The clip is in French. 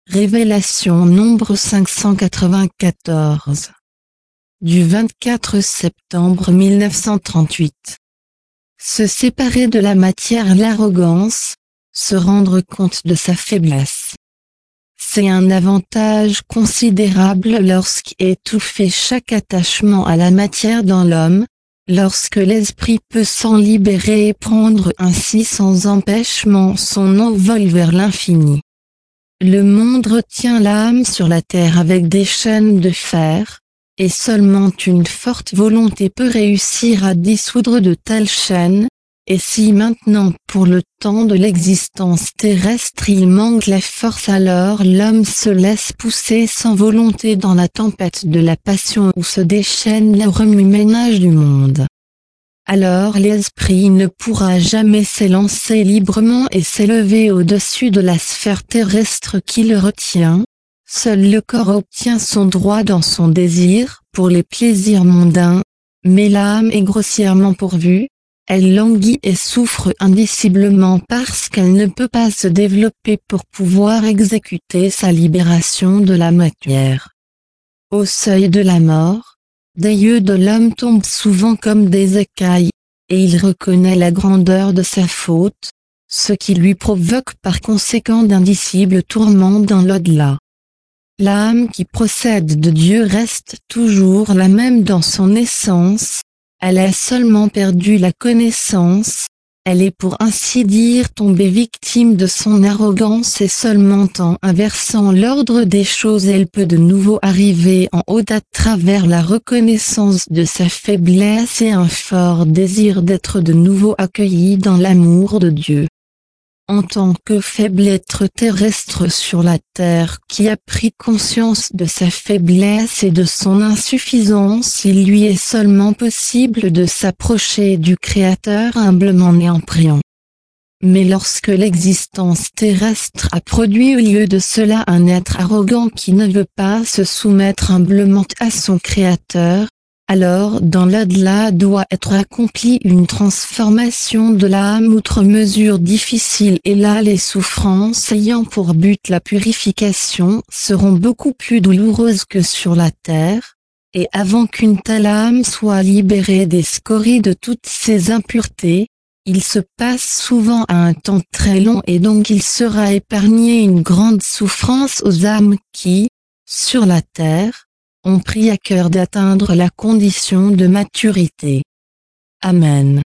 Révélation Nombre 594. Du 24 septembre 1938. Se séparer de la matière, l'arrogance, se rendre compte de sa faiblesse. C'est un avantage considérable lorsqu'étouffer chaque attachement à la matière dans l'homme, lorsque l'esprit peut s'en libérer et prendre ainsi sans empêchement son envol vers l'infini. Le monde retient l'âme sur la terre avec des chaînes de fer, et seulement une forte volonté peut réussir à dissoudre de telles chaînes, et si maintenant pour le temps de l'existence terrestre il manque la force, alors l'homme se laisse pousser sans volonté dans la tempête de la passion où se déchaîne le remue-ménage du monde. Alors l'esprit ne pourra jamais s'élancer librement et s'élever au-dessus de la sphère terrestre qui le retient. Seul le corps obtient son droit dans son désir pour les plaisirs mondains, mais l'âme est grossièrement pourvue, elle languit et souffre indiciblement parce qu'elle ne peut pas se développer pour pouvoir exécuter sa libération de la matière. Au seuil de la mort, des yeux de l'homme tombent souvent comme des écailles, et il reconnaît la grandeur de sa faute, ce qui lui provoque par conséquent d'indicibles tourments dans l'au-delà. L'âme qui procède de Dieu reste toujours la même dans son essence, elle a seulement perdu la connaissance, elle est pour ainsi dire tombée victime de son arrogance et seulement en inversant l'ordre des choses elle peut de nouveau arriver en haut à travers la reconnaissance de sa faiblesse et un fort désir d'être de nouveau accueillie dans l'amour de Dieu. En tant que faible être terrestre sur la terre qui a pris conscience de sa faiblesse et de son insuffisance, il lui est seulement possible de s'approcher du Créateur humblement et en priant. Mais lorsque l'existence terrestre a produit au lieu de cela un être arrogant qui ne veut pas se soumettre humblement à son Créateur, alors dans l'au-delà doit être accomplie une transformation de l'âme outre mesure difficile et là les souffrances ayant pour but la purification seront beaucoup plus douloureuses que sur la terre, et avant qu'une telle âme soit libérée des scories de toutes ses impuretés, il se passe souvent un temps très long et donc il sera épargné une grande souffrance aux âmes qui, sur la terre, ont pris à cœur d'atteindre la condition de maturité. Amen.